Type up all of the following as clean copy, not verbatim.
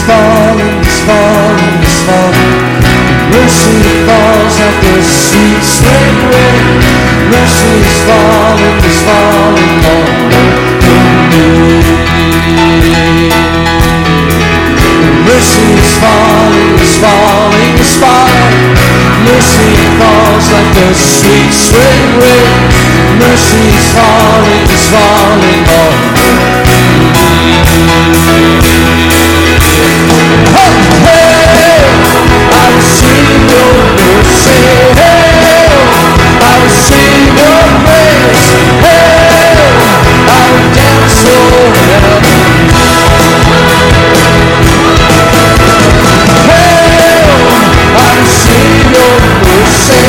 falling, it's falling, it's falling. Mercy falls like the sweet spring rain. Mercy is falling, it's falling all over me. Mercy is falling, it's falling, it's falling. Mercy falls like the sweet spring rain. Mercy is falling, it's falling all over me. Oh, hey, I receive your mercy. Hey, I receive your grace. Hey, I will dance forever. I receive your mercy,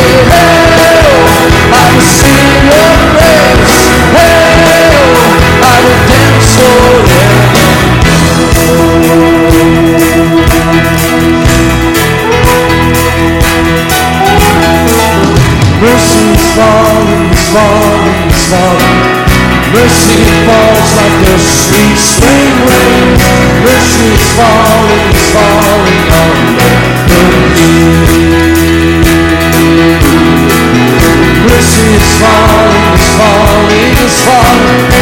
I receive your grace, I will dance forever. Mercy is falling, it's falling, it's falling. Mercy falls like the sweet spring rain. Mercy is falling, it's falling all over me. Mercy is falling, it's falling, it's falling.